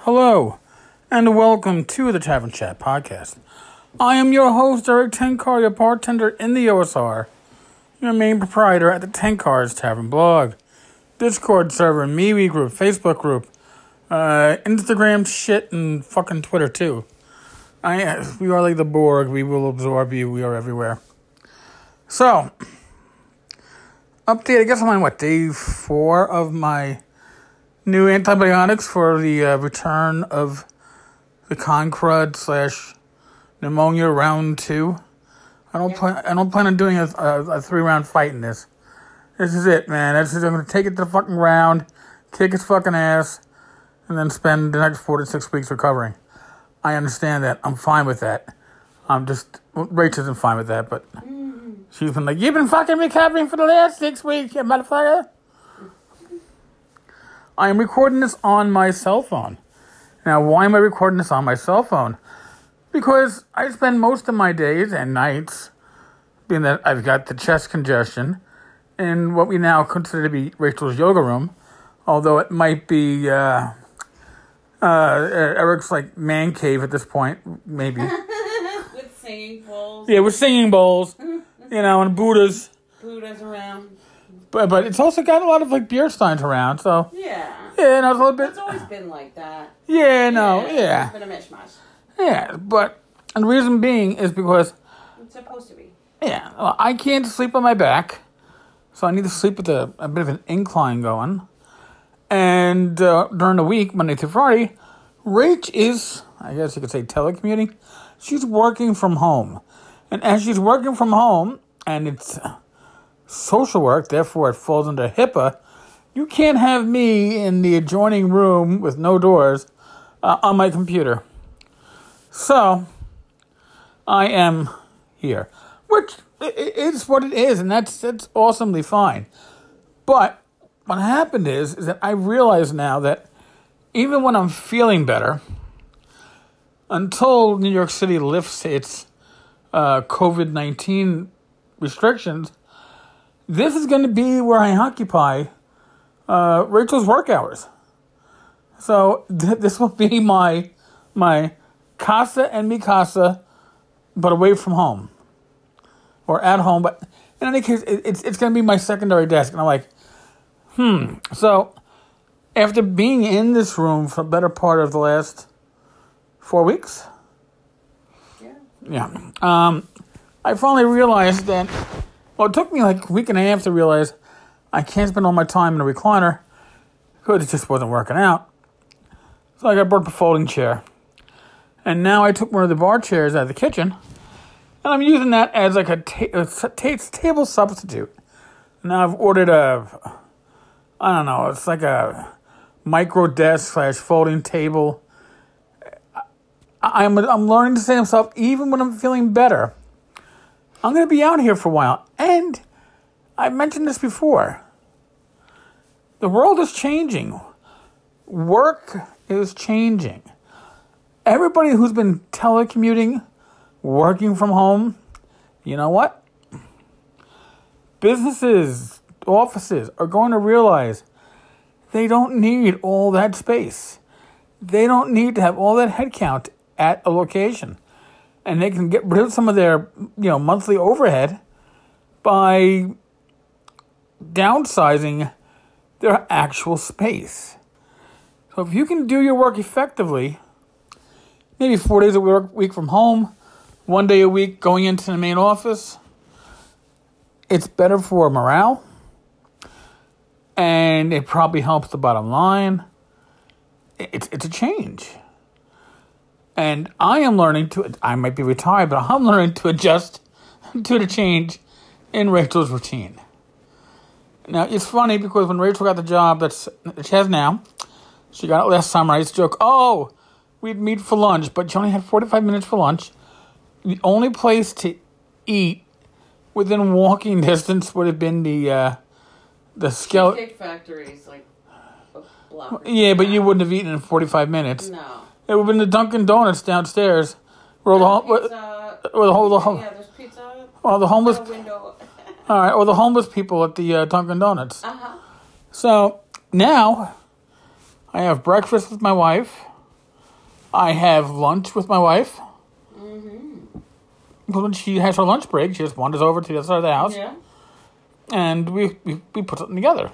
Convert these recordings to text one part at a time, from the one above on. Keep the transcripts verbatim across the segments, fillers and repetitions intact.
Hello, and welcome to the Tavern Chat podcast. I am your host, Eric Tenkar, your bartender in the O S R, your main proprietor at the Tenkar's Tavern blog, Discord server, MeWe group, Facebook group, uh, Instagram shit, and fucking Twitter too. I we are like the Borg. We will absorb you. We are everywhere. So, update. I guess I'm on what day four of my new antibiotics for the uh, return of the concrud slash pneumonia round two. I don't yeah. plan. I don't plan on doing a, a, a three round fight in this. This is it, man. This is, I'm gonna take it to the fucking round, kick its fucking ass, and then spend the next four to six weeks recovering. I understand that. I'm fine with that. I'm just Rach isn't fine with that, but mm-hmm. she's been like, "You've been fucking recovering for the last six weeks, you motherfucker." I am recording this on my cell phone. Now, why am I recording this on my cell phone? Because I spend most of my days and nights, being that I've got the chest congestion, in what we now consider to be Rachel's yoga room, although it might be uh, uh, Eric's like man cave at this point, maybe. With singing bowls. Yeah, with singing bowls, you know, and Buddhas. Buddhas around. But but it's also got a lot of like beer steins around, so yeah, yeah, no, it's a little bit. It's always been like that. Yeah, no, yeah. yeah. It's been a mishmash. Yeah, but and the reason being is because it's supposed to be. Yeah, well, I can't sleep on my back, so I need to sleep with a, a bit of an incline going. And uh, during the week, Monday through Friday, Rach is, I guess you could say, telecommuting. She's working from home, and as she's working from home, and it's social work, therefore it falls under HIPAA, you can't have me in the adjoining room with no doors uh, on my computer. So, I am here, which is what it is, and that's that's awesomely fine. But what happened is, is that I realize now that even when I'm feeling better, until New York City lifts its uh, covid nineteen restrictions, this is going to be where I occupy uh, Rachel's work hours. So th- this will be my my casa and mi casa, but away from home or at home. But in any case, it, it's it's going to be my secondary desk. And I'm like, hmm. So after being in this room for the better part of the last four weeks, yeah, yeah, um, I finally realized that. Well, it took me like a week and a half to realize I can't spend all my time in a recliner because it just wasn't working out. So I got brought up a folding chair. And now I took one of the bar chairs out of the kitchen, and I'm using that as like a, ta- a ta- table substitute. Now I've ordered a, I don't know, it's like a micro desk slash folding table. I- I'm, I'm learning to say to myself, even when I'm feeling better, I'm going to be out here for a while. And I've mentioned this before. The world is changing. Work is changing. Everybody who's been telecommuting, working from home, you know what? Businesses, offices are going to realize they don't need all that space. They don't need to have all that headcount at a location. And they can get rid of some of their, you know, monthly overhead by downsizing their actual space. So if you can do your work effectively, maybe four days a week from home, one day a week going into the main office, it's better for morale, and it probably helps the bottom line. It's it's a change. And I am learning to, I might be retired, but I'm learning to adjust to the change in Rachel's routine. Now, it's funny because when Rachel got the job that's, that she has now, she got it last summer, I used to joke, oh, we'd meet for lunch, but she only had forty-five minutes for lunch. The only place to eat within walking distance would have been the, uh, the skeleton. Cheesecake Factory's like a block. Yeah, but you wouldn't have eaten in forty-five minutes. No. It would have been the Dunkin' Donuts downstairs. Where the, home, where, where the whole, the home, yeah, there's pizza. Oh, the homeless. Window. All right, or the homeless people at the uh, Dunkin' Donuts. Uh huh. So now I have breakfast with my wife. I have lunch with my wife. Mm-hmm. When she has her lunch break, she just wanders over to the other side of the house. Yeah. And we, we, we put something together.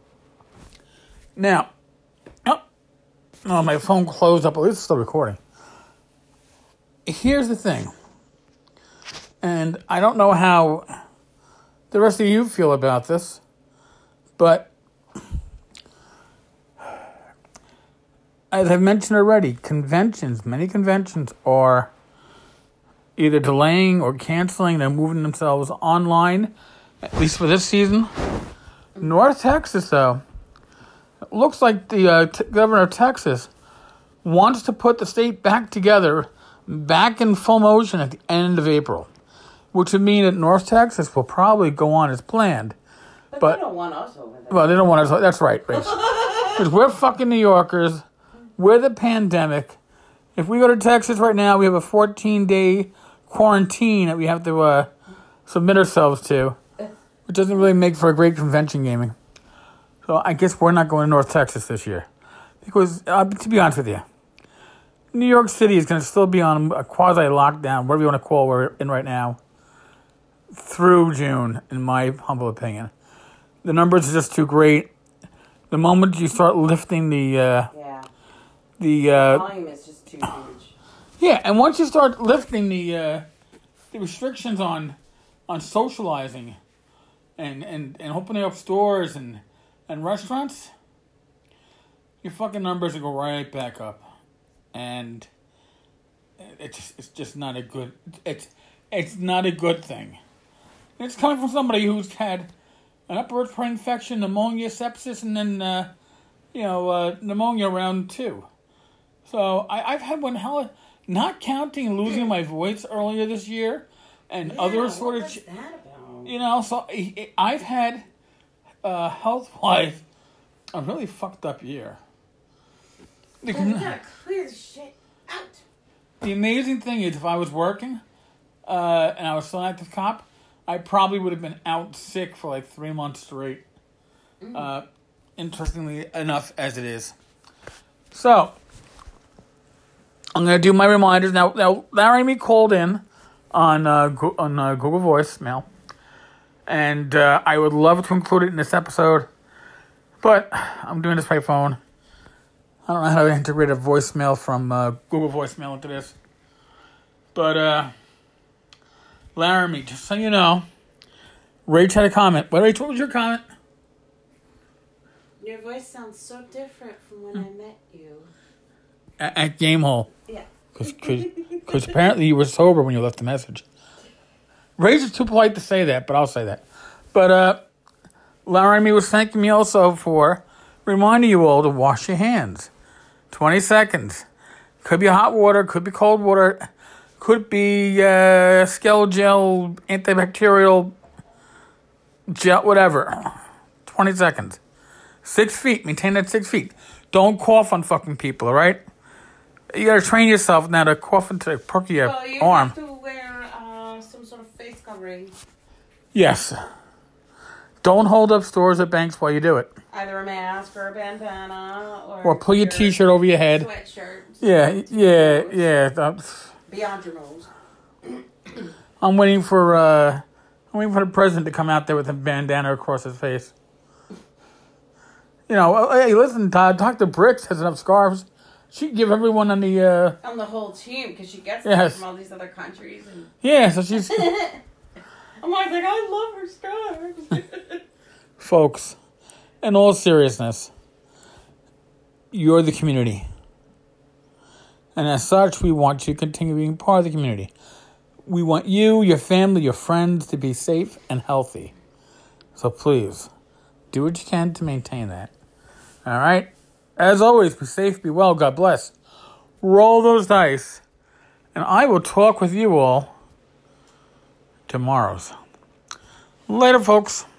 Now, oh, oh, my phone closed up. At least it's still recording. Here's the thing. And I don't know how the rest of you feel about this, but as I've mentioned already, conventions, many conventions are either delaying or canceling. They're moving themselves online, at least for this season. North Texas, though, it looks like the uh, t- governor of Texas wants to put the state back together, back in full motion at the end of April, which would mean that North Texas will probably go on as planned. But, But- they don't want us over there. Well, they don't want us. That's right, Rach. Because we're fucking New Yorkers. We're the pandemic. If we go to Texas right now, we have a fourteen-day quarantine that we have to uh, submit ourselves to, which doesn't really make for a great convention gaming. So I guess we're not going to North Texas this year. Because, uh, to be honest with you, New York City is going to still be on a quasi-lockdown, whatever you want to call we're in right now, through June, in my humble opinion. The numbers are just too great. The moment you start lifting the... Uh, Yeah. the uh, Volume is just too huge. Yeah, and once you start lifting the uh, the restrictions on on socializing and, and, and opening up stores and, and restaurants, your fucking numbers will go right back up. And it's just, it's just not a good it's it's not a good thing. It's coming from somebody who's had an upper respiratory infection, pneumonia, sepsis, and then uh, you know uh, pneumonia round two. So I, I've had one hell, not counting losing my voice earlier this year, and Yeah, other what sort of, was that about? you know. So I, I've had, uh, health wise, a really fucked up year. The, Well, we gotta clear the shit out. the amazing thing is, if I was working, uh, and I was still an active cop, I probably would have been out sick for like three months straight. Mm. Uh, interestingly enough, as it is. So. I'm going to do my reminders. Now, now Larry me called in on uh, Go- on uh, Google Voicemail, and uh, I would love to include it in this episode, but I'm doing this by phone. I don't know how to integrate a voicemail from uh, Google Voicemail into this. But, uh, Laramie, just so you know, Rach had a comment. What, Rach, what was your comment? Your voice sounds so different from when I met you. At, at Gamehole. Yeah. Because apparently you were sober when you left the message. Rach is too polite to say that, but I'll say that. But uh, Laramie was thanking me also for reminding you all to wash your hands. twenty seconds. Could be hot water, could be cold water, could be uh, Skell gel, antibacterial gel, whatever. twenty seconds. Six feet. Maintain that six feet. Don't cough on fucking people, all right? You gotta train yourself now to cough into the perk of your Well, you arm. have to wear uh, some sort of face covering. Yes. Don't hold up stores or banks while you do it. Either a mask or a bandana or... Or pull your t-shirt over your head. Sweatshirt. Yeah, yeah, yeah. That's- Beyond your nose. I'm waiting for uh, I'm waiting for the president to come out there with a bandana across his face. You know, hey, listen, Todd, Doctor Bricks has enough scarves. She can give everyone on the, uh... On the whole team, because she gets Yes. them from all these other countries. And Yeah, so she's... I'm always like, I love her scarves. Folks, in all seriousness, you're the community. And as such, we want you to continue being part of the community. We want you, your family, your friends to be safe and healthy. So please, do what you can to maintain that. All right? As always, be safe, be well, God bless. Roll those dice. And I will talk with you all tomorrow. Later, folks.